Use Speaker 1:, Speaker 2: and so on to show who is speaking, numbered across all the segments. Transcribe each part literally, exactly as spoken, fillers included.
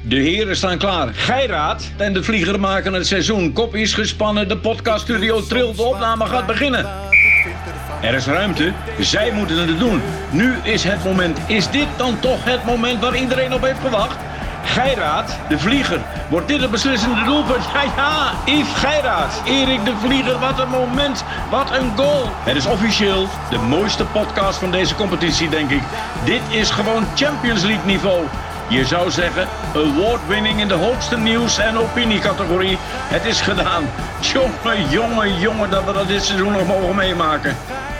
Speaker 1: De heren staan klaar. Geiraat en de vlieger maken het seizoen. Kop is gespannen, de podcaststudio trilt, de opname gaat beginnen. Er is ruimte, zij moeten het doen. Nu is het moment. Is dit dan toch het moment waar iedereen op heeft gewacht? Geiraat, de vlieger. Wordt dit het beslissende doelpunt? Ja, ja, Yves Geiraat. Erik de Vlieger, wat een moment. Wat een goal. Het is officieel de mooiste podcast van deze competitie, denk ik. Dit is gewoon Champions League niveau. Je zou zeggen, award-winning in de hoogste nieuws- en opiniecategorie. Het is gedaan. Jongen, jongen, jongen, dat we dat dit seizoen nog mogen meemaken.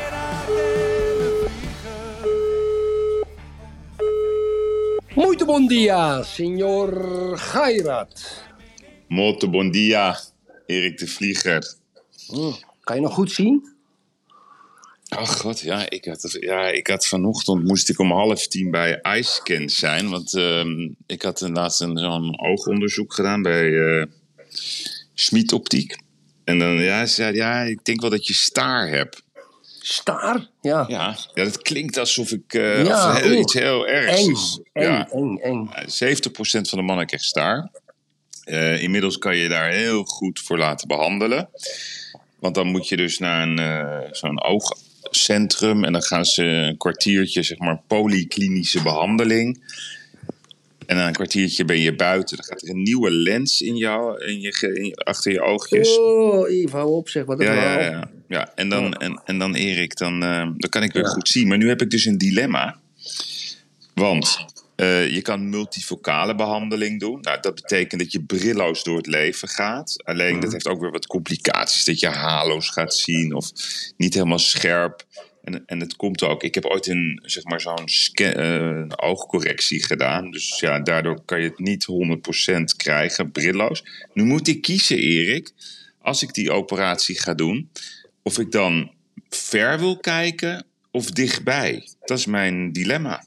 Speaker 2: Muito bom dia, signor Geiraat.
Speaker 3: Molto bon dia, Erik de Vlieger.
Speaker 2: Hmm, kan je nog goed zien?
Speaker 3: Ach god, ja ik, had, ja, ik had vanochtend moest ik om half tien bij iScan zijn. Want uh, ik had laatst een, zo'n oogonderzoek gedaan bij uh, Schmid Optiek. En dan ja, ze zei, ja, ik denk wel dat je staar hebt.
Speaker 2: Staar? Ja.
Speaker 3: Ja, ja dat klinkt alsof ik uh,
Speaker 2: ja,
Speaker 3: of heel, iets heel ergs
Speaker 2: eng,
Speaker 3: is.
Speaker 2: Eng,
Speaker 3: ja.
Speaker 2: eng, eng.
Speaker 3: zeventig procent van de mannen krijgt staar. Uh, inmiddels kan je daar heel goed voor laten behandelen. Want dan moet je dus naar een, uh, zo'n oogcentrum. En dan gaan ze een kwartiertje, zeg maar, polyklinische behandeling. En na een kwartiertje ben je buiten. Dan gaat er een nieuwe lens in jou, in je, in, achter je oogjes.
Speaker 2: Oh, Yves, hou op, zeg wat.
Speaker 3: Ja, ja, ja, ja. En, dan,
Speaker 2: oh.
Speaker 3: en, en dan Erik, dan, uh, dan kan ik weer
Speaker 2: ja.
Speaker 3: goed zien. Maar nu heb ik dus een dilemma. Want uh, je kan multifocale behandeling doen. Nou, dat betekent dat je brilloos door het leven gaat. Alleen mm-hmm. dat heeft ook weer wat complicaties. Dat je halo's gaat zien of niet helemaal scherp. En, en het komt ook. Ik heb ooit een, zeg maar, zo'n scan, uh, een oogcorrectie gedaan. Dus ja, daardoor kan je het niet honderd procent krijgen, brilloos. Nu moet ik kiezen, Erik, als ik die operatie ga doen, of ik dan ver wil kijken of dichtbij. Dat is mijn dilemma.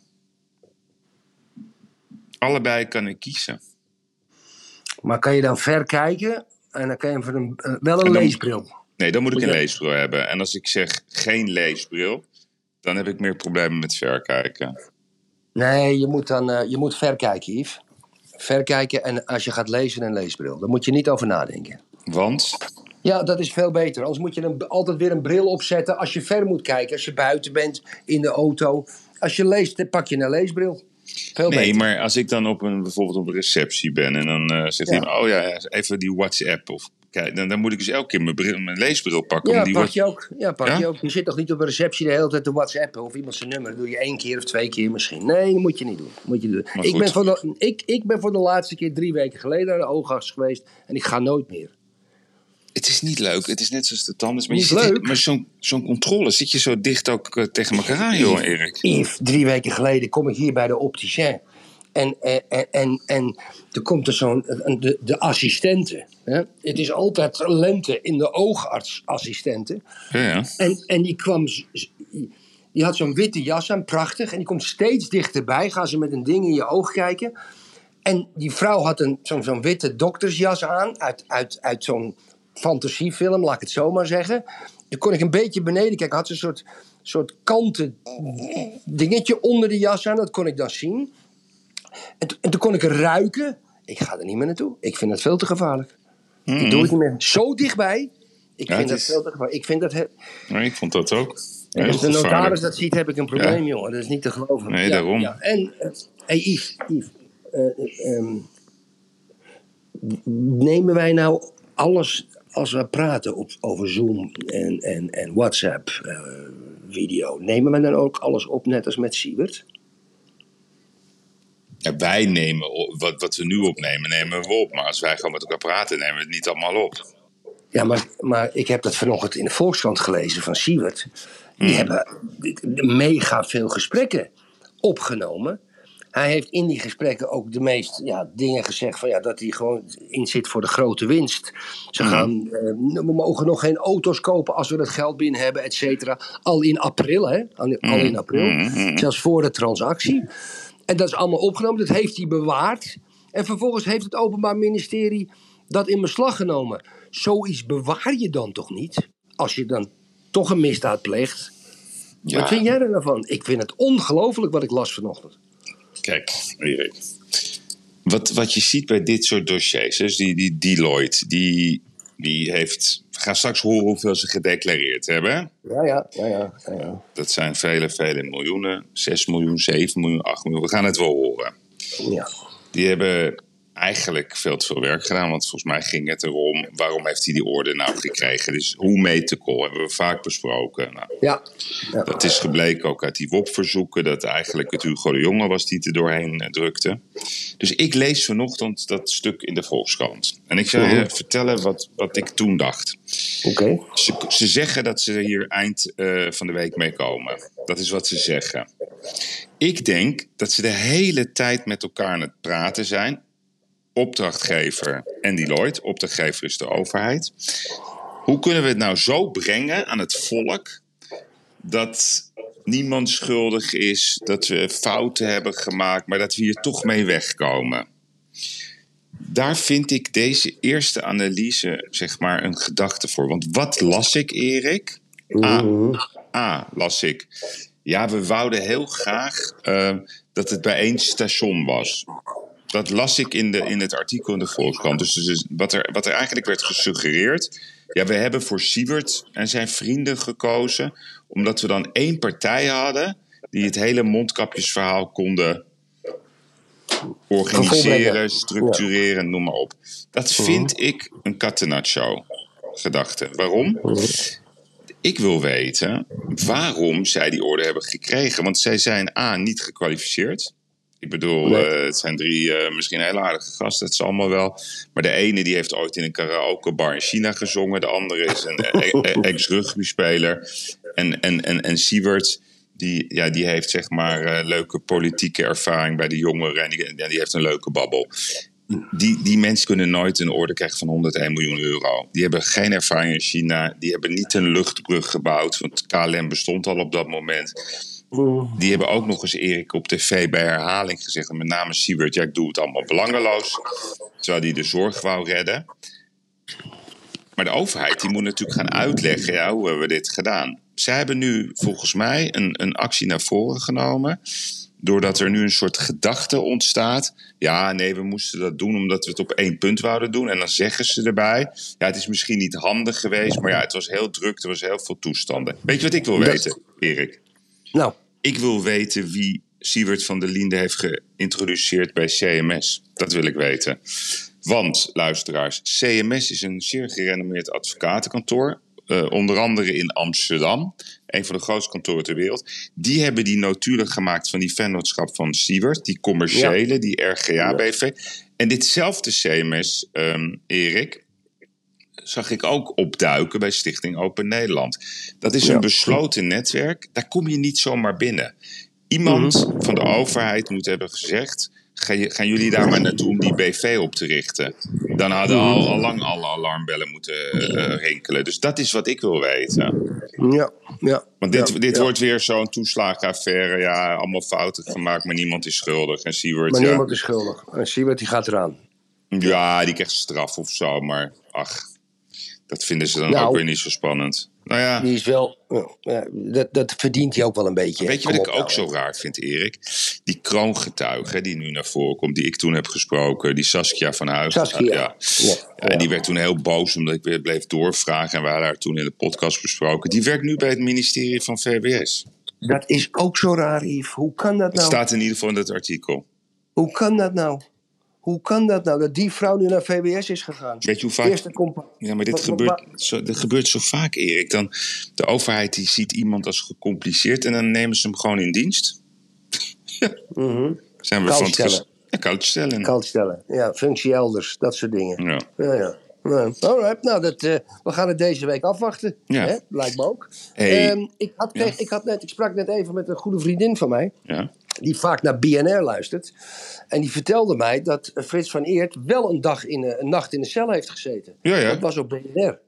Speaker 3: Allebei kan ik kiezen.
Speaker 2: Maar kan je dan ver kijken en dan kan je voor een, uh, wel een
Speaker 3: dan,
Speaker 2: leesbril?
Speaker 3: Nee, dan moet ik een leesbril hebben. En als ik zeg geen leesbril, dan heb ik meer problemen met verkijken.
Speaker 2: Nee, je moet dan uh, je moet verkijken, Yves. Verkijken en als je gaat lezen een leesbril. Daar moet je niet over nadenken.
Speaker 3: Want?
Speaker 2: Ja, dat is veel beter. Anders moet je een, altijd weer een bril opzetten als je ver moet kijken. Als je buiten bent, in de auto. Als je leest, pak je een leesbril. Veel
Speaker 3: nee,
Speaker 2: beter.
Speaker 3: maar als ik dan op een, bijvoorbeeld op een receptie ben en dan uh, zegt ja. hij, oh ja, even die WhatsApp of kijk, dan, dan moet ik dus elke keer mijn, bril, mijn leesbril pakken.
Speaker 2: Ja,
Speaker 3: om die
Speaker 2: pak
Speaker 3: wat...
Speaker 2: je ook. Ja, pak
Speaker 3: ja?
Speaker 2: je ook. Je zit toch niet op een receptie de hele tijd te WhatsAppen of iemand zijn nummer. Dat doe je één keer of twee keer misschien. Nee, dat moet je niet doen. Moet je doen. Ik, ben voor de, ik, ik ben voor de laatste keer drie weken geleden naar de oogarts geweest en ik ga nooit meer.
Speaker 3: Het is niet leuk. Het is net zoals de tandarts. Maar,
Speaker 2: niet
Speaker 3: je zit
Speaker 2: leuk.
Speaker 3: In, maar zo'n, zo'n controle zit je zo dicht ook uh, tegen elkaar aan, joh, Erik.
Speaker 2: Yves, drie weken geleden kom ik hier bij de opticien. En, en, en, en er komt er zo'n, de, de assistente. Hè? Het is altijd lente in de oogartsassistenten.
Speaker 3: Ja, ja.
Speaker 2: En, en die kwam, die had zo'n witte jas aan, prachtig. En die komt steeds dichterbij. Gaan ze met een ding in je oog kijken. En die vrouw had een, zo'n, zo'n witte doktersjas aan. Uit, uit, uit zo'n fantasiefilm, laat ik het zo maar zeggen. Dan kon ik een beetje beneden kijken. Had ze een soort, soort kanten dingetje onder de jas aan. Dat kon ik dan zien. En, to- en toen kon ik er ruiken. Ik ga er niet meer naartoe. Ik vind het veel te gevaarlijk. Mm-hmm. Ik doe het niet meer. Zo dichtbij. Ik
Speaker 3: ja,
Speaker 2: vind dat
Speaker 3: is...
Speaker 2: veel te gevaarlijk. Ik vind dat... He-
Speaker 3: nee, ik vond dat ook.
Speaker 2: En als de notaris dat ziet, heb ik een probleem, ja. jongen. Dat is niet te geloven.
Speaker 3: Nee,
Speaker 2: ja,
Speaker 3: daarom.
Speaker 2: Ja. En, uh, hey Yves, Yves uh, um, nemen wij nou alles als we praten op, over Zoom en, en, en WhatsApp uh, video, nemen we dan ook alles op net als met Siewert?
Speaker 3: Ja, wij nemen op, wat, wat we nu opnemen, nemen we op. Maar als wij gewoon met elkaar praten, nemen we het niet allemaal op.
Speaker 2: Ja, maar, maar ik heb dat vanochtend in de Volkskrant gelezen van Siewert. Die mm. hebben mega veel gesprekken opgenomen. Hij heeft in die gesprekken ook de meest ja, dingen gezegd van ja, dat hij gewoon in zit voor de grote winst. Ze mm. gaan, uh, we mogen nog geen auto's kopen als we dat geld binnen hebben, et cetera. Al in april, hè? Al, mm. al in april. Mm. Zelfs voor de transactie. En dat is allemaal opgenomen, dat heeft hij bewaard. En vervolgens heeft het Openbaar Ministerie dat in beslag genomen. Zoiets bewaar je dan toch niet? Als je dan toch een misdaad pleegt. Ja. Wat vind jij er nou van? Ik vind het ongelooflijk wat ik las vanochtend.
Speaker 3: Kijk, Erik. wat, wat je ziet bij dit soort dossiers, dus die, die Deloitte, die, die heeft... We gaan straks horen hoeveel ze gedeclareerd hebben.
Speaker 2: Ja, ja, ja, ja, ja, ja.
Speaker 3: Dat zijn vele, vele miljoenen. zes miljoen, zeven miljoen, acht miljoen. We gaan het wel horen.
Speaker 2: Ja.
Speaker 3: Die hebben eigenlijk veel te veel werk gedaan. Want volgens mij ging het erom, waarom heeft hij die orde nou gekregen? Dus hoe methical hebben we vaak besproken. Nou,
Speaker 2: Ja. Ja.
Speaker 3: dat is gebleken ook uit die W O P-verzoeken. Dat eigenlijk het Hugo de Jonge was die het er doorheen uh, drukte. Dus ik lees vanochtend dat stuk in de Volkskrant. En ik zal je
Speaker 2: Mhm.
Speaker 3: vertellen wat, wat ik toen dacht.
Speaker 2: Oké.
Speaker 3: Ze, ze zeggen dat ze hier eind uh, van de week mee komen. Dat is wat ze zeggen. Ik denk dat ze de hele tijd met elkaar aan het praten zijn. Opdrachtgever en Deloitte. Opdrachtgever is de overheid. Hoe kunnen we het nou zo brengen aan het volk dat niemand schuldig is, dat we fouten hebben gemaakt, maar dat we hier toch mee wegkomen? Daar vind ik deze eerste analyse, zeg maar, een gedachte voor. Want wat las ik, Erik? A, A las ik. Ja, we wouden heel graag uh, dat het bij één station was. Dat las ik in, de, in het artikel in de Volkskrant. Dus, dus wat, er, wat er eigenlijk werd gesuggereerd. Ja, we hebben voor Siewert en zijn vrienden gekozen, omdat we dan één partij hadden die het hele mondkapjesverhaal konden organiseren, structureren, ja. Noem maar op. Dat vind uh-huh. ik een catenaccio gedachte. Waarom? Uh-huh. Ik wil weten waarom zij die orde hebben gekregen. Want zij zijn A, niet gekwalificeerd. Ik bedoel, nee. uh, het zijn drie uh, misschien hele aardige gasten, dat is allemaal wel. Maar de ene die heeft ooit in een karaokebar in China gezongen. De andere is een ex-rugbyspeler. En, en, en, en Siewert, die, ja, die heeft zeg maar uh, leuke politieke ervaring bij de jongeren. En die, ja, die heeft een leuke babbel. Die, die mensen kunnen nooit een orde krijgen van honderdéén miljoen euro. Die hebben geen ervaring in China. Die hebben niet een luchtbrug gebouwd. Want K L M bestond al op dat moment. Die hebben ook nog eens, Erik, op tv bij herhaling gezegd. Met name Siewert, ja, ik doe het allemaal belangeloos. Terwijl hij de zorg wou redden. Maar de overheid die moet natuurlijk gaan uitleggen, ja, hoe hebben we dit gedaan? Zij hebben nu volgens mij een, een actie naar voren genomen. Doordat er nu een soort gedachte ontstaat. Ja, nee, we moesten dat doen omdat we het op één punt wouden doen. En dan zeggen ze erbij, ja, het is misschien niet handig geweest. Maar ja, het was heel druk, er was heel veel toestanden. Weet je wat ik wil weten, Erik?
Speaker 2: Nou.
Speaker 3: Ik wil weten wie Siewert van der Linde heeft geïntroduceerd bij C M S. Dat wil ik weten. Want, luisteraars, C M S is een zeer gerenommeerd advocatenkantoor. Uh, onder andere in Amsterdam. Een van de grootste kantoren ter wereld. Die hebben die notulen gemaakt van die vennootschap van Siewert. Die commerciële, ja. Die R G A B V. Ja. En ditzelfde C M S, um, Erik, zag ik ook opduiken bij Stichting Open Nederland. Dat is een ja. besloten netwerk. Daar kom je niet zomaar binnen. Iemand mm-hmm. van de overheid moet hebben gezegd, Ga je, gaan jullie daar maar naartoe om die B V op te richten? Dan hadden al, al lang alle alarmbellen moeten uh, rinkelen. Dus dat is wat ik wil weten.
Speaker 2: Ja, ja.
Speaker 3: Want dit,
Speaker 2: ja,
Speaker 3: dit
Speaker 2: ja.
Speaker 3: wordt weer zo'n toeslagenaffaire. Ja, allemaal fouten gemaakt, maar niemand is schuldig. En Siewert,
Speaker 2: maar
Speaker 3: ja,
Speaker 2: niemand is schuldig. En Siewert die gaat eraan.
Speaker 3: Ja, die krijgt straf of zo. Maar ach, dat vinden ze dan
Speaker 2: nou,
Speaker 3: ook weer niet zo spannend. Nou ja.
Speaker 2: Die is wel, ja, dat, dat verdient hij ook wel een beetje.
Speaker 3: Weet je wat ik ook zo raar vind, Erik? Die kroongetuige die nu naar voren komt, die ik toen heb gesproken, die Saskia van Huizen.
Speaker 2: Saskia.
Speaker 3: Ja. Ja. Ja, en die werd toen heel boos omdat ik weer bleef doorvragen. En we hadden haar toen in de podcast besproken. Die werkt nu bij het ministerie van V W S.
Speaker 2: Dat is ook zo raar, Yves. Hoe kan dat nou?
Speaker 3: Het staat in ieder geval in dat artikel.
Speaker 2: Hoe kan dat nou? Hoe kan dat nou, dat die vrouw nu naar V W S is gegaan?
Speaker 3: Weet je hoe vaak...
Speaker 2: Eerste compa-
Speaker 3: ja, maar dit
Speaker 2: wat,
Speaker 3: gebeurt,
Speaker 2: wat,
Speaker 3: zo, dit gebeurt zo vaak, Erik. Dan, de overheid die ziet iemand als gecompliceerd en dan nemen ze hem gewoon in dienst. Ja.
Speaker 2: Mm-hmm.
Speaker 3: Zijn we
Speaker 2: koud
Speaker 3: van
Speaker 2: stellen.
Speaker 3: het ges- ja, koud stellen.
Speaker 2: Koud stellen, ja, functie elders, dat soort dingen.
Speaker 3: Ja.
Speaker 2: Ja, ja. Ja. Alright, nou, dat, uh, we gaan het deze week afwachten.
Speaker 3: Ja.
Speaker 2: Hè? Lijkt me ook.
Speaker 3: Hey.
Speaker 2: Um, ik, had
Speaker 3: Ja.
Speaker 2: kreeg, ik, had net, ik sprak net even met een goede vriendin van mij.
Speaker 3: Ja.
Speaker 2: Die vaak naar B N R luistert. En die vertelde mij dat Frits van Eert wel een, dag in een, een nacht in de cel heeft gezeten.
Speaker 3: Ja, ja.
Speaker 2: Dat was op B N R.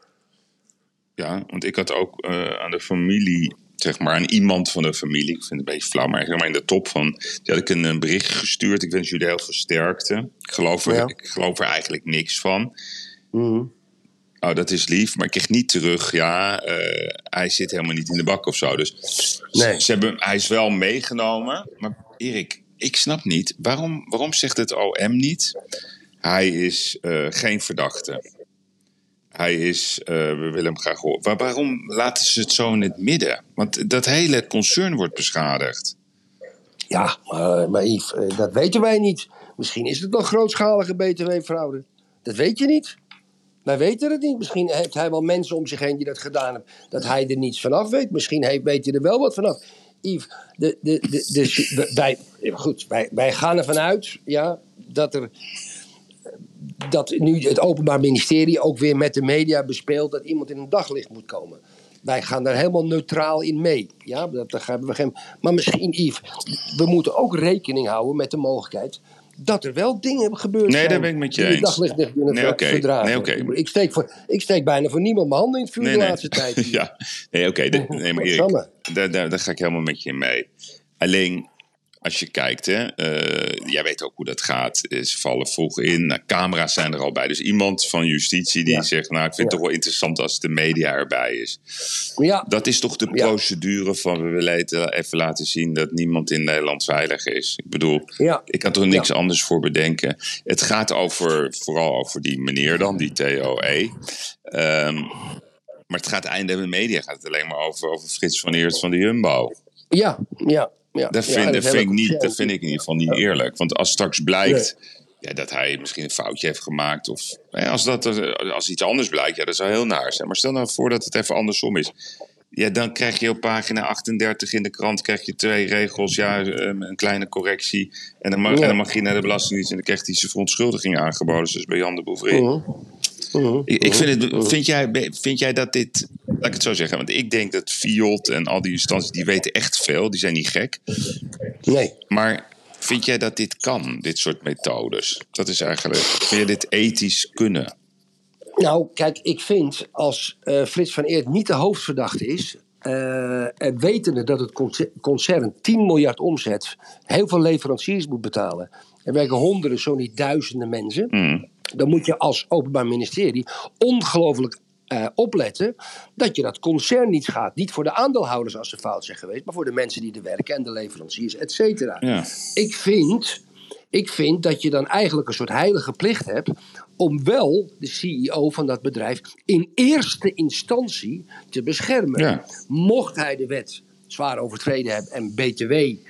Speaker 3: Ja, want ik had ook uh, aan de familie, zeg maar, aan iemand van de familie, ik vind het een beetje flauw, maar zeg maar in de top van, die had ik een, een bericht gestuurd. Ik wens jullie heel veel sterkte. Ik geloof er,
Speaker 2: Ja.
Speaker 3: ik geloof er eigenlijk niks van.
Speaker 2: Mm-hmm.
Speaker 3: Oh, dat is lief, maar ik kreeg niet terug. Ja, uh, hij zit helemaal niet in de bak of zo. Dus
Speaker 2: Nee.
Speaker 3: ze hebben, hij is wel meegenomen. Maar Erik, ik snap niet, waarom, waarom zegt het O M niet? Hij is uh, geen verdachte. Hij is, uh, we willen hem graag horen. Maar waarom laten ze het zo in het midden? Want dat hele concern wordt beschadigd.
Speaker 2: Ja, maar, maar Yves, dat weten wij niet. Misschien is het wel grootschalige B T W-fraude. Dat weet je niet. Wij weten het niet. Misschien heeft hij wel mensen om zich heen die dat gedaan hebben. Dat hij er niets vanaf weet. Misschien heeft, weet hij er wel wat vanaf. Yves, de, de, de, de, de, wij, goed, wij, wij gaan ervan uit ja, dat er... dat nu het Openbaar Ministerie ook weer met de media bespeelt dat iemand in een daglicht moet komen. Wij gaan daar helemaal neutraal in mee. Ja, dat, dat hebben we geen... Maar misschien, Yves, we moeten ook rekening houden met de mogelijkheid dat er wel dingen gebeurd
Speaker 3: nee,
Speaker 2: zijn.
Speaker 3: Nee, daar ben ik met je
Speaker 2: die
Speaker 3: eens.
Speaker 2: De daglicht niet kunnen
Speaker 3: nee, okay.
Speaker 2: verdragen.
Speaker 3: Nee, okay.
Speaker 2: ik, steek voor, ik steek bijna voor niemand mijn handen in het vuur
Speaker 3: nee,
Speaker 2: de
Speaker 3: nee.
Speaker 2: laatste tijd.
Speaker 3: ja, nee, oké. Okay. Nee, maar Erik, daar, daar, daar ga ik helemaal met je in mee. Alleen... Als je kijkt, hè, uh, jij weet ook hoe dat gaat. Ze vallen vroeg in, nou, camera's zijn er al bij. Dus iemand van justitie die ja. zegt... nou, ik vind ja. het toch wel interessant als de media erbij is.
Speaker 2: Ja.
Speaker 3: Dat is toch de procedure ja. van... we willen even laten zien dat niemand in Nederland veilig is. Ik bedoel, ja. ik kan er niks ja. anders voor bedenken. Het gaat over, vooral over die meneer dan, die T O E. Um, maar het gaat einde de media gaat het alleen maar over, over Frits van Eert van de Jumbo.
Speaker 2: Ja, ja. Ja,
Speaker 3: dat, vind, ja, dat, vind ik niet, dat vind ik in ieder geval niet eerlijk. Want als straks blijkt nee. ja, dat hij misschien een foutje heeft gemaakt... of ja, als, dat, als iets anders blijkt, ja, dat zou heel naar zijn. Maar stel nou voor dat het even andersom is. Ja, dan krijg je op pagina achtendertig in de krant... krijg je twee regels, ja, een kleine correctie... en dan mag, ja. en dan mag je naar de Belastingdienst... en dan krijgt hij zijn verontschuldiging aangeboden... zoals bij Jan de Bouvry. Uh-huh. Uh-huh. Ik, ik vind, het, vind, jij, vind jij dat dit... Laat ik het zo zeggen, want ik denk dat Fiot en al die instanties... die weten echt veel, die zijn niet gek.
Speaker 2: Nee.
Speaker 3: Maar vind jij dat dit kan, dit soort methodes? Dat is eigenlijk... Vind je dit ethisch kunnen?
Speaker 2: Nou, kijk, ik vind als uh, Frits van Eert niet de hoofdverdachte is... Uh, en wetende dat het concern tien miljard omzet... heel veel leveranciers moet betalen... er werken honderden, zo niet duizenden mensen... Mm. dan moet je als Openbaar Ministerie ongelooflijk uh, opletten... dat je dat concern niet schaadt. Niet voor de aandeelhouders als ze fout zijn geweest... maar voor de mensen die er werken en de leveranciers, et cetera. Ja. Ik vind... Ik vind dat je dan eigenlijk een soort heilige plicht hebt... om wel de C E O van dat bedrijf in eerste instantie te beschermen. Ja. Mocht hij de wet zwaar overtreden hebben en B T W,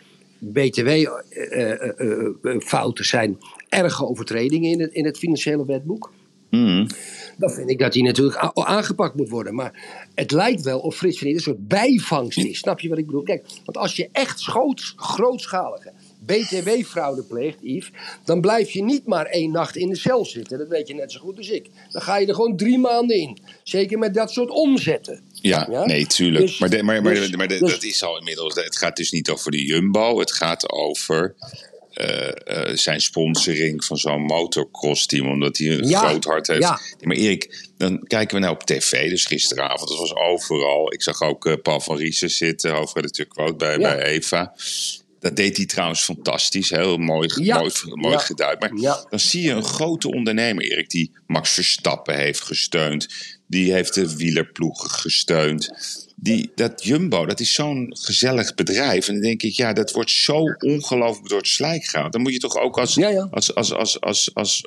Speaker 2: B T W-fouten uh, uh, uh, zijn... erge overtredingen in het, in het financiële wetboek... Mm. dan vind ik dat die natuurlijk a- aangepakt moet worden. Maar het lijkt wel of Frits van Eert een soort bijvangst is. Snap je wat ik bedoel? Kijk, want als je echt schoots, grootschalige... B T W-fraude pleegt, Yves... dan blijf je niet maar één nacht in de cel zitten. Dat weet je net zo goed als ik. Dan ga je er gewoon drie maanden in. Zeker met dat soort omzetten.
Speaker 3: Ja, ja? nee, tuurlijk. Dus, maar de, maar, maar, dus, maar de, dus, dat is al inmiddels... Het gaat dus niet over de Jumbo. Het gaat over... Uh, uh, zijn sponsoring van zo'n motocross-team... omdat hij een ja, groot hart heeft. Ja. Nee, maar Erik, dan kijken we nou op tv... dus gisteravond, dat was overal. Ik zag ook uh, Paul van Riesen zitten... hoofdredacteur quote bij, ja. bij Eva... Dat deed hij trouwens fantastisch. Heel mooi, ja. mooi, mooi ja. geduid. Maar ja. dan zie je een grote ondernemer, Erik... die Max Verstappen heeft gesteund. Die heeft de wielerploegen gesteund. Die, dat Jumbo, dat is zo'n gezellig bedrijf. En dan denk ik, ja, dat wordt zo ongelooflijk door het slijk gehaald. Dan moet je toch ook als, ja, ja. als, als, als, als, als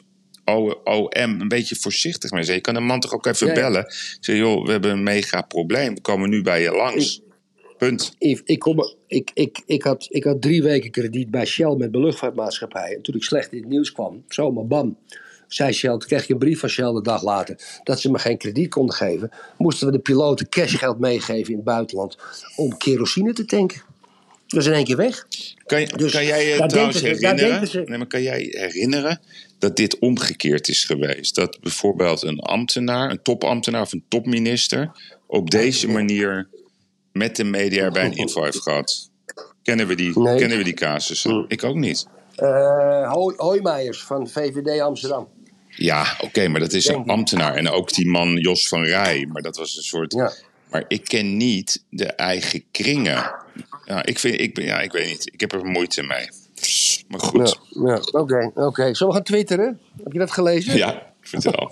Speaker 3: O M een beetje voorzichtig mee zijn. Je kan een man toch ook even ja, ja. bellen. Zeg, joh, we hebben een mega probleem. We komen nu bij je langs. Punt.
Speaker 2: Ik, ik, kom, ik, ik, ik, had, ik had drie weken krediet bij Shell met mijn luchtvaartmaatschappij. En toen ik slecht in het nieuws kwam, zomaar bam, zei Shell, toen kreeg je een brief van Shell de dag later, dat ze me geen krediet konden geven. Moesten we de piloten cashgeld meegeven in het buitenland om kerosine te tanken. Dat was in één keer weg.
Speaker 3: Kan, je, dus, kan jij je trouwens ze, herinneren, ze, nee, maar kan jij herinneren dat dit omgekeerd is geweest? Dat bijvoorbeeld een ambtenaar, een topambtenaar of een topminister op deze nee. manier... met de media erbij een info heeft gehad. Kennen we die, nee. kennen we die casussen? Mm. Ik ook niet.
Speaker 2: Uh, Ho- Hoijmeijers van V V D Amsterdam.
Speaker 3: Ja, oké, okay, maar dat is Denk een ambtenaar. En ook die man Jos van Rij. Maar dat was een soort... Ja. Maar ik ken niet de eigen kringen. Ja, ik, vind, ik, ja, ik weet niet. Ik heb er moeite mee. Maar goed.
Speaker 2: Ja, ja. Oké, okay, oké. Okay. Zullen we gaan twitteren? Heb je dat gelezen?
Speaker 3: Ja, vertel.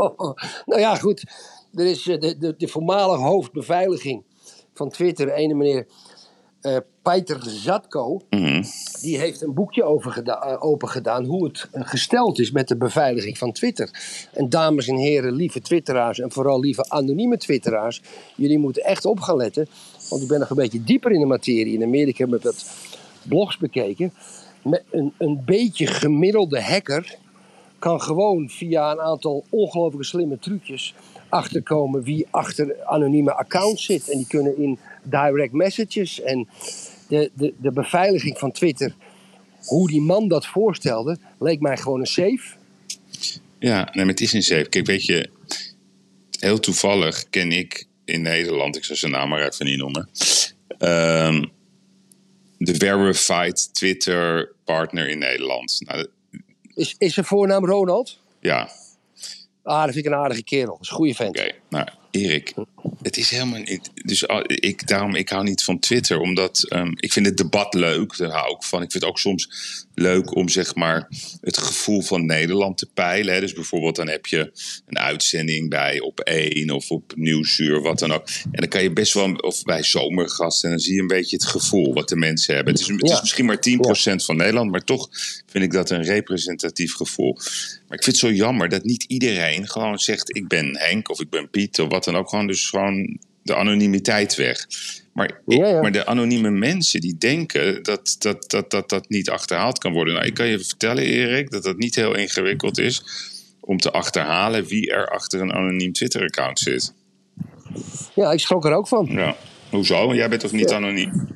Speaker 2: Nou ja, goed. Er is de, de, de voormalige hoofdbeveiliging van Twitter, ene meneer Uh, Peter Zatko,
Speaker 3: Mm-hmm.
Speaker 2: die heeft een boekje over geda- uh, open gedaan hoe het uh, gesteld is met de beveiliging van Twitter. En dames en heren, lieve twitteraars en vooral lieve anonieme twitteraars, jullie moeten echt op gaan letten, want ik ben nog een beetje dieper in de materie. In Amerika heb ik wat blogs bekeken. Met een, een beetje gemiddelde hacker kan gewoon via een aantal ongelooflijk slimme trucjes achterkomen wie achter anonieme accounts zit. En die kunnen in direct messages en de, de, de beveiliging van Twitter, hoe die man dat voorstelde, leek mij gewoon een safe.
Speaker 3: Ja, nee, maar het is een safe. Kijk, weet je, heel toevallig ken ik in Nederland, ik zal zijn naam maar even niet noemen, um, de verified Twitter partner in Nederland. Nou,
Speaker 2: is, is zijn voornaam Ronald?
Speaker 3: Ja.
Speaker 2: Ah, dat vind ik een aardige kerel. Dat is een goede vent.
Speaker 3: Oké, okay. Nou, Erik, het is helemaal niet. Dus ik, daarom, ik hou niet van Twitter, omdat um, ik vind het debat leuk. Daar hou ik van. Ik vind het ook soms leuk om zeg maar het gevoel van Nederland te peilen. Hè. Dus bijvoorbeeld dan heb je een uitzending bij Op één of op Nieuwsuur, wat dan ook. En dan kan je best wel, of bij Zomergasten, en dan zie je een beetje het gevoel wat de mensen hebben. Het is, het is ja. misschien maar tien procent ja. van Nederland, maar toch vind ik dat een representatief gevoel. Maar ik vind het zo jammer dat niet iedereen gewoon zegt, ik ben Henk of ik ben Piet of wat dan ook. Gewoon dus gewoon de anonimiteit weg. Maar,
Speaker 2: ja, ja.
Speaker 3: maar de anonieme mensen die denken dat dat, dat, dat dat niet achterhaald kan worden. Nou, ik kan je vertellen, Erik, dat dat niet heel ingewikkeld is om te achterhalen wie er achter een anoniem Twitter-account zit.
Speaker 2: Ja, ik schrok er ook van.
Speaker 3: Ja. Hoezo? Jij bent toch niet ja. anoniem?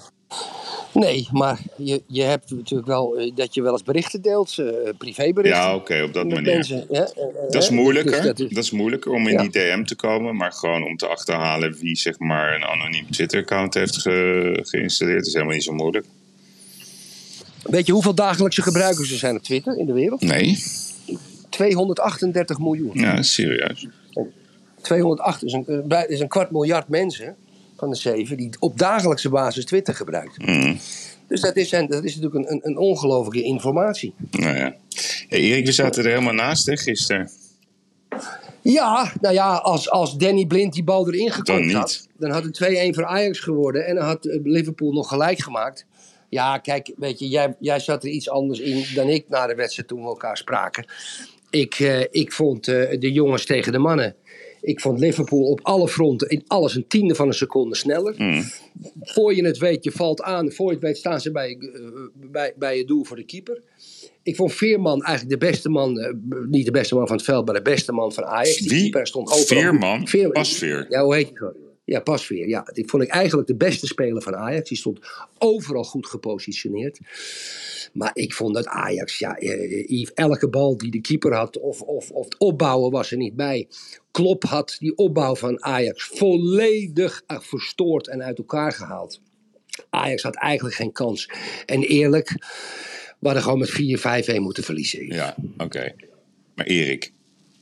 Speaker 2: Nee, maar je, je hebt natuurlijk wel uh, dat je wel eens berichten deelt, uh, privéberichten.
Speaker 3: Ja, oké, okay, op dat manier.
Speaker 2: Mensen, ja, uh,
Speaker 3: dat is moeilijker. Dus dat, is...
Speaker 2: dat
Speaker 3: is moeilijker om in ja. die D M te komen, maar gewoon om te achterhalen wie zeg maar een anoniem Twitter-account heeft ge- geïnstalleerd, is helemaal niet zo moeilijk.
Speaker 2: Weet je hoeveel dagelijkse gebruikers er zijn op Twitter in de wereld?
Speaker 3: Nee.
Speaker 2: tweehonderdachtendertig miljoen.
Speaker 3: Ja, serieus.
Speaker 2: tweehonderdacht is een, is een kwart miljard mensen van de zeven die op dagelijkse basis Twitter gebruikt.
Speaker 3: Mm.
Speaker 2: Dus dat is, dat is natuurlijk een, een ongelofelijke informatie.
Speaker 3: Nou ja. Hey Erik, we zaten er helemaal naast hè, gisteren.
Speaker 2: Ja, nou ja, als, als Danny Blind die bal erin gekopt had, dan had het twee-een voor Ajax geworden en dan had Liverpool nog gelijk gemaakt. Ja, kijk, weet je, jij, jij zat er iets anders in dan ik na de wedstrijd toen we elkaar spraken. Ik, uh, ik vond uh, de jongens tegen de mannen. Ik vond Liverpool op alle fronten in alles een tiende van een seconde sneller.
Speaker 3: Mm.
Speaker 2: Voor je het weet, je valt aan. Voor je het weet staan ze bij, uh, bij, bij het doel voor de keeper. Ik vond Veerman eigenlijk de beste man. Uh, niet de beste man van het veld, maar de beste man van Ajax. Die
Speaker 3: Wie?
Speaker 2: keeper stond overal.
Speaker 3: Veerman?
Speaker 2: Veer,
Speaker 3: Pasveer?
Speaker 2: Ja, hoe heet hij gewoon? Ja, Pasveer. Ja, die vond ik eigenlijk de beste speler van Ajax. Die stond overal goed gepositioneerd. Maar ik vond dat Ajax, ja, Yves, elke bal die de keeper had of, of, of het opbouwen was er niet bij. Klopp had die opbouw van Ajax volledig verstoord en uit elkaar gehaald. Ajax had eigenlijk geen kans. En eerlijk, we hadden gewoon met vier vijf-een moeten verliezen.
Speaker 3: Ja, oké. Okay. Maar Erik.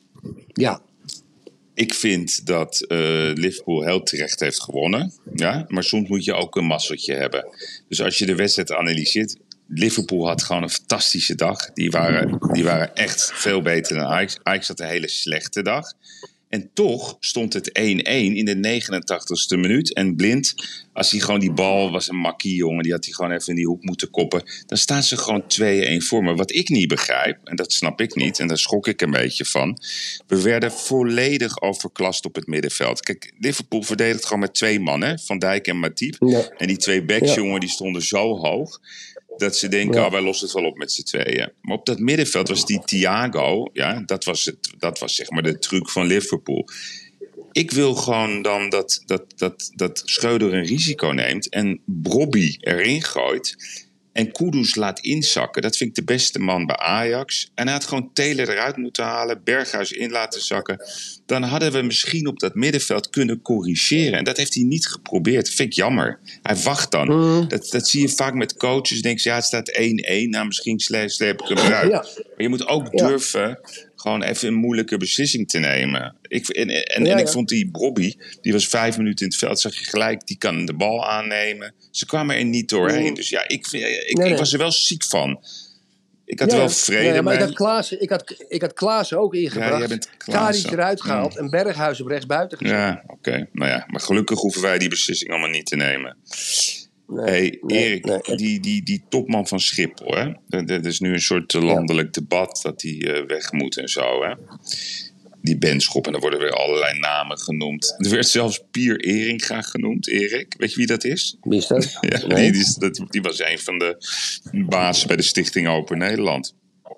Speaker 2: Ja.
Speaker 3: Ik vind dat uh, Liverpool heel terecht heeft gewonnen. Ja? Maar soms moet je ook een mazzeltje hebben. Dus als je de wedstrijd analyseert, Liverpool had gewoon een fantastische dag. Die waren, die waren echt veel beter dan Ajax. Ajax had een hele slechte dag. En toch stond het één-één in de negenentachtigste minuut. En Blind, als hij gewoon die bal, was een makkie jongen, die had hij gewoon even in die hoek moeten koppen. Dan staan ze gewoon twee-een voor. Maar wat ik niet begrijp, en dat snap ik niet, en daar schrok ik een beetje van. We werden volledig overklast op het middenveld. Kijk, Liverpool verdedigt gewoon met twee mannen, Van Dijk en Matip. Ja. En die twee backs, ja. jongen, die stonden zo hoog dat ze denken, ja. oh, wij lossen het wel op met z'n tweeën. Maar op dat middenveld was die Thiago, ja, dat was, het, dat was zeg maar de truc van Liverpool. Ik wil gewoon dan dat, dat, dat, dat Schreuder een risico neemt en Brobby erin gooit en Kudus laat inzakken. Dat vind ik de beste man bij Ajax. En hij had gewoon Taylor eruit moeten halen, Berghuis in laten zakken. Dan hadden we misschien op dat middenveld kunnen corrigeren. En dat heeft hij niet geprobeerd. Dat vind ik jammer. Hij wacht dan. Mm. Dat, dat zie je vaak met coaches. Denk je, ja, het staat één-één. Nou, misschien sleep ik hem eruit. Ja. Maar je moet ook ja. durven gewoon even een moeilijke beslissing te nemen. Ik, en en, ja, en ik ja. vond die Brobby, die was vijf minuten in het veld, zag je gelijk, die kan de bal aannemen. Ze kwamen er niet doorheen. Mm. Dus ja, ik, ik, ik, nee, ik was er wel ziek van. Ik had ja, er wel vrede ja,
Speaker 2: ja, maar
Speaker 3: mee.
Speaker 2: Ik had, Klaassen, ik, had, ik had Klaassen ook ingebracht. Ja, Tadic eruit gehaald mm. en Berghuis op rechts buiten gezet.
Speaker 3: Ja, oké. Okay. Nou ja, maar gelukkig hoeven wij die beslissing allemaal niet te nemen.
Speaker 2: nee,
Speaker 3: hey,
Speaker 2: nee,
Speaker 3: Erik,
Speaker 2: nee.
Speaker 3: Die, die, die topman van Schiphol, hè? Er, er is nu een soort landelijk debat dat die uh, weg moet en zo, hè? Die Benschop, en er worden weer allerlei namen genoemd. Er werd zelfs Pier Eringa genoemd, Erik. Weet je wie dat is?
Speaker 2: Wie is dat?
Speaker 3: Ja,
Speaker 2: Nee.
Speaker 3: die, die, dat, die was een van de bazen bij de Stichting Open Nederland.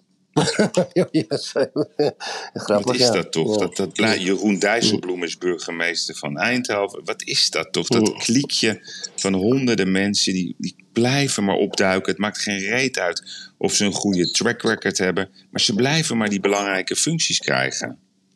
Speaker 2: ja, grappig,
Speaker 3: Wat is
Speaker 2: ja.
Speaker 3: dat toch?
Speaker 2: Ja.
Speaker 3: Dat, dat, bla- Jeroen Dijsselbloem is burgemeester van Eindhoven. Wat is dat toch? Dat kliekje van honderden mensen die, die blijven maar opduiken. Het maakt geen reet uit of ze een goede track record hebben. Maar ze blijven maar die belangrijke functies krijgen.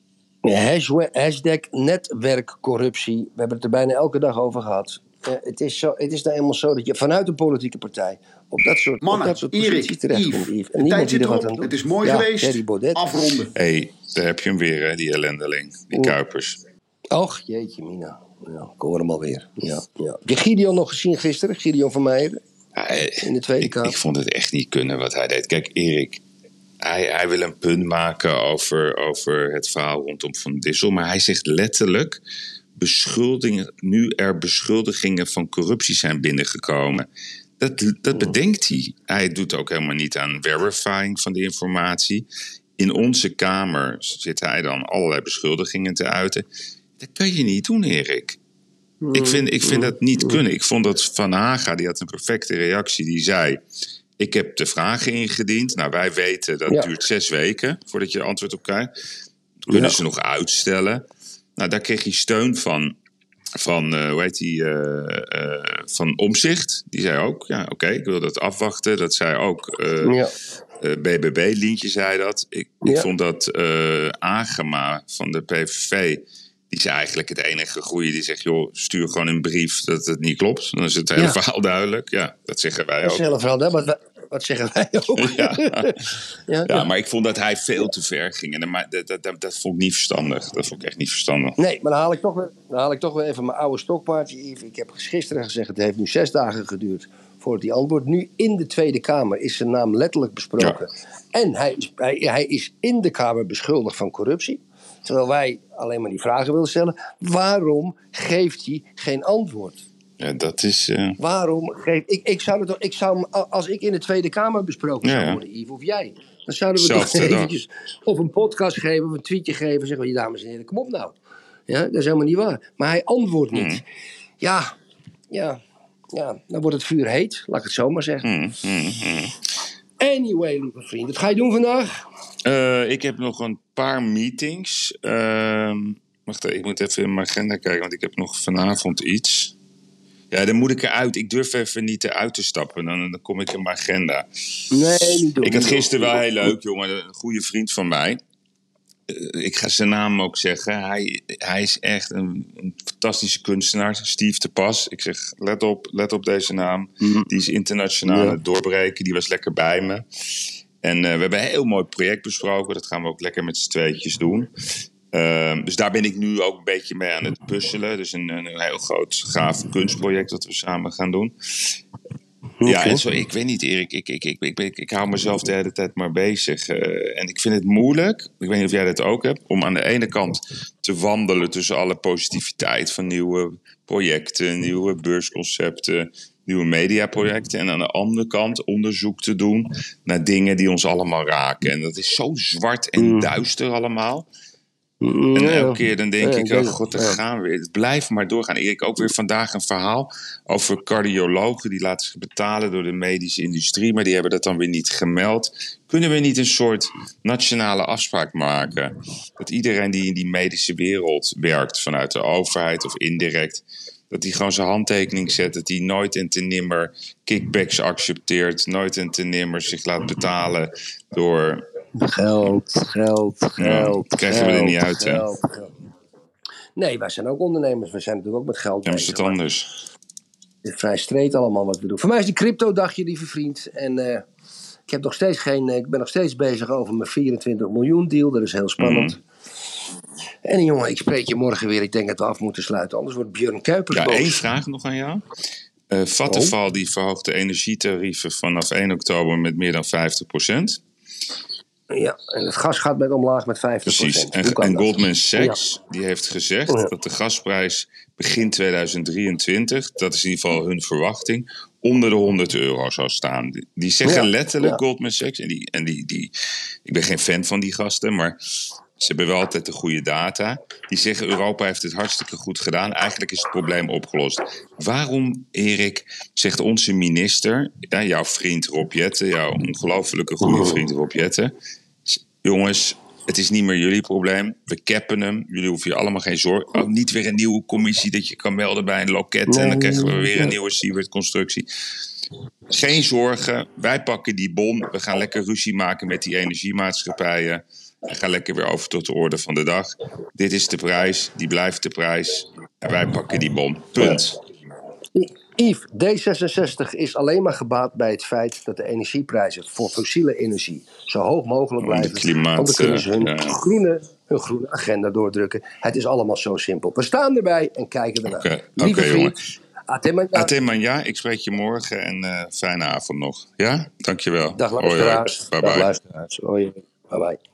Speaker 2: Hashtag, hashtag netwerkcorruptie. We hebben het er bijna elke dag over gehad. Uh, het, is zo, het is nou eenmaal zo dat je vanuit een politieke partij op dat soort,
Speaker 4: Mannen,
Speaker 2: op dat soort
Speaker 4: Erik,
Speaker 2: posities terechtkomt.
Speaker 4: Yves,
Speaker 2: Yves.
Speaker 4: de
Speaker 2: En niemand
Speaker 4: tijd
Speaker 2: die
Speaker 4: zit
Speaker 2: er wat
Speaker 4: erop.
Speaker 2: aan doet.
Speaker 4: Het is mooi
Speaker 2: ja,
Speaker 4: geweest.
Speaker 2: Thierry Baudet.
Speaker 4: Afronden.
Speaker 3: Hé, hey, daar heb je hem weer, hè, die ellendeling. Die
Speaker 2: Oeh.
Speaker 3: Kuipers.
Speaker 2: Och, jeetje mina. Ja, ik hoor hem alweer. Ja, ja. Heb je Gideon nog gezien gisteren? Gideon van Meijeren?
Speaker 3: Ja,
Speaker 2: In de Tweede
Speaker 3: ik,
Speaker 2: Kamer.
Speaker 3: ik vond het echt niet kunnen wat hij deed. Kijk, Erik, hij, hij wil een punt maken over, over het verhaal rondom Van Dissel. Maar hij zegt letterlijk, beschuldigingen, nu er beschuldigingen van corruptie zijn binnengekomen. Dat, dat bedenkt hij. Hij doet ook helemaal niet aan verifying van de informatie. In onze Kamer zit hij dan allerlei beschuldigingen te uiten. Dat kan je niet doen, Erik. Ik vind, ik vind dat niet kunnen. Ik vond dat Van Haga, die had een perfecte reactie. Die zei, ik heb de vragen ingediend. Nou, wij weten dat
Speaker 2: Ja.
Speaker 3: duurt zes weken voordat je antwoord op krijgt. Kunnen
Speaker 2: Ja.
Speaker 3: ze nog uitstellen? Nou, daar kreeg hij steun van, van uh, hoe heet die, uh, uh, van Omtzigt. Die zei ook, ja, oké, okay, ik wil dat afwachten. Dat zei ook uh,
Speaker 2: Ja.
Speaker 3: uh, B B B, Lientje zei dat. Ik,
Speaker 2: Ja.
Speaker 3: ik vond dat uh, Agema van de P V V... Die is eigenlijk het enige goeie die zegt, joh, stuur gewoon een brief dat het niet klopt. Dan is het hele
Speaker 2: Ja.
Speaker 3: verhaal duidelijk. Ja, dat zeggen wij
Speaker 2: Dat
Speaker 3: ook.
Speaker 2: is heel verhaal, hè? Wat, wij- wat zeggen wij ook?
Speaker 3: Ja.
Speaker 2: ja,
Speaker 3: Ja, maar ik vond dat hij veel te ver ging. En dat, dat, dat, dat, dat vond ik niet verstandig. Dat vond ik echt niet verstandig.
Speaker 2: Nee, maar dan haal ik toch weer, dan haal ik toch weer even mijn oude stokpaardje, Yves. Ik heb gisteren gezegd, het heeft nu zes dagen geduurd voordat hij antwoordt. Nu in de Tweede Kamer is zijn naam letterlijk besproken. En hij is, hij, hij is in de Kamer beschuldigd van corruptie. Terwijl wij alleen maar die vragen willen stellen. Waarom geeft hij geen antwoord?
Speaker 3: Ja, dat is... Uh...
Speaker 2: Waarom geeft... Ik, ik zou het toch... Ik zou, hem- als ik in de Tweede Kamer besproken zou
Speaker 3: Ja, ja.
Speaker 2: worden, Yves, of jij... Dan zouden we
Speaker 3: Zelfde
Speaker 2: toch
Speaker 3: dag.
Speaker 2: eventjes of een podcast geven of een tweetje geven. Zeggen we, dames en heren, kom op nou. Ja, dat is helemaal niet waar. Maar hij antwoordt niet.
Speaker 3: Mm.
Speaker 2: Ja, ja, ja, dan wordt het vuur heet. Laat ik het zo maar zeggen.
Speaker 3: Mm, mm, mm.
Speaker 2: Anyway, lieve vriend. Wat ga je doen vandaag?
Speaker 3: Uh, ik heb nog een paar meetings. Uh, wacht even, ik moet even in mijn agenda kijken, want ik heb nog vanavond iets. Ja, dan moet ik eruit. Ik durf even niet eruit te stappen. Dan, dan kom ik in mijn agenda.
Speaker 2: Nee, niet doen.
Speaker 3: Ik had
Speaker 2: niet doen.
Speaker 3: gisteren wel heel leuk, jongen. Een goede vriend van mij. Uh, ik ga zijn naam ook zeggen. Hij, hij is echt een, een fantastische kunstenaar. Steve de Pas. Ik zeg, let op, let op deze naam.
Speaker 2: Mhm.
Speaker 3: Die is internationaal aan het doorbreken. Die was lekker bij me. En uh, we hebben een heel mooi project besproken. Dat gaan we ook lekker met z'n tweetjes doen. Uh, dus daar ben ik nu ook een beetje mee aan het puzzelen. Dus een, een heel groot, gaaf kunstproject dat we samen gaan doen.
Speaker 2: Okay.
Speaker 3: Ja, en zo, ik weet niet, Erik. Ik, ik, ik, ik, ik, ik hou mezelf de hele tijd maar bezig. Uh, en ik vind het moeilijk, ik weet niet of jij dat ook hebt, om aan de ene kant te wandelen tussen alle positiviteit van nieuwe projecten, nieuwe beursconcepten, nieuwe mediaprojecten. En aan de andere kant onderzoek te doen naar dingen die ons allemaal raken. En dat is zo zwart en
Speaker 2: Mm.
Speaker 3: duister allemaal.
Speaker 2: Mm,
Speaker 3: En
Speaker 2: ja.
Speaker 3: elke keer dan denk
Speaker 2: Ja,
Speaker 3: ik,
Speaker 2: ik
Speaker 3: oh
Speaker 2: weet
Speaker 3: god,
Speaker 2: het.
Speaker 3: daar
Speaker 2: Ja.
Speaker 3: gaan we weer. Het blijft maar doorgaan. Ik ook weer vandaag een verhaal over cardiologen. Die laten zich betalen door de medische industrie. Maar die hebben dat dan weer niet gemeld. Kunnen we niet een soort nationale afspraak maken? Dat iedereen die in die medische wereld werkt, vanuit de overheid of indirect, dat die gewoon zijn handtekening zet. Dat die nooit en te nimmer kickbacks accepteert. Nooit en te nimmer zich laat betalen door...
Speaker 2: Geld, geld, geld.
Speaker 3: Ja, krijgen we er
Speaker 2: geld,
Speaker 3: niet uit, hè?
Speaker 2: geld, geld. Nee, wij zijn ook ondernemers. We zijn natuurlijk ook met geld
Speaker 3: Ja, maar is
Speaker 2: bezig,
Speaker 3: het
Speaker 2: maar
Speaker 3: anders?
Speaker 2: Het is vrij streed allemaal wat we doen. Voor mij is die crypto-dagje, lieve vriend. En uh, ik, heb nog steeds geen, uh, ik ben nog steeds bezig over mijn vierentwintig miljoen deal. Dat is heel spannend. Mm. En jongen, ik spreek je morgen weer. Ik denk dat we af moeten sluiten. Anders wordt Björn Kuipers
Speaker 3: ja,
Speaker 2: boos.
Speaker 3: één vraag nog aan jou. Uh, Vattenfall
Speaker 2: oh.
Speaker 3: die verhoogt de energietarieven vanaf één oktober met meer dan vijftig procent.
Speaker 2: Ja, en het gas gaat met omlaag met vijftig procent.
Speaker 3: Precies. En, en Goldman Sachs
Speaker 2: ja.
Speaker 3: die heeft gezegd
Speaker 2: ja.
Speaker 3: dat de gasprijs begin tweeduizend drieëntwintig, dat is in ieder geval hun verwachting, onder de honderd euro zou staan. Die zeggen ja. letterlijk, ja. Goldman Sachs, en, die, en die, die, ik ben geen fan van die gasten, maar ze hebben wel altijd de goede data. Die zeggen Europa heeft het hartstikke goed gedaan. Eigenlijk is het probleem opgelost. Waarom, Erik, zegt onze minister, ja, jouw vriend Rob Jetten, jouw ongelofelijke goede vriend Rob Jetten, jongens, het is niet meer jullie probleem. We cappen hem. Jullie hoeven je allemaal geen zorgen. Oh, niet weer een nieuwe commissie dat je kan melden bij een loket. Nee, en dan krijgen we weer een nieuwe Siewert-constructie. Geen zorgen. Wij pakken die bon. We gaan lekker ruzie maken met die energiemaatschappijen. En gaan lekker weer over tot de orde van de dag. Dit is de prijs. Die blijft de prijs. En wij pakken die bon. Punt.
Speaker 2: Yves, D zesenzestig is alleen maar gebaat bij het feit dat de energieprijzen voor fossiele energie zo hoog mogelijk blijven.
Speaker 3: Klimaat,
Speaker 2: want dan kunnen ze hun,
Speaker 3: ja.
Speaker 2: groene, hun groene agenda doordrukken. Het is allemaal zo simpel. We staan erbij en kijken ernaar.
Speaker 3: Oké,
Speaker 2: okay,
Speaker 3: okay, jongen.
Speaker 2: Atemanja.
Speaker 3: Atemanja, ik spreek je morgen en uh, fijne avond nog. Ja, dankjewel.
Speaker 2: Dag luisteraars.
Speaker 3: Bye bye.
Speaker 2: Dag luisteraars. Hoi. Bye bye.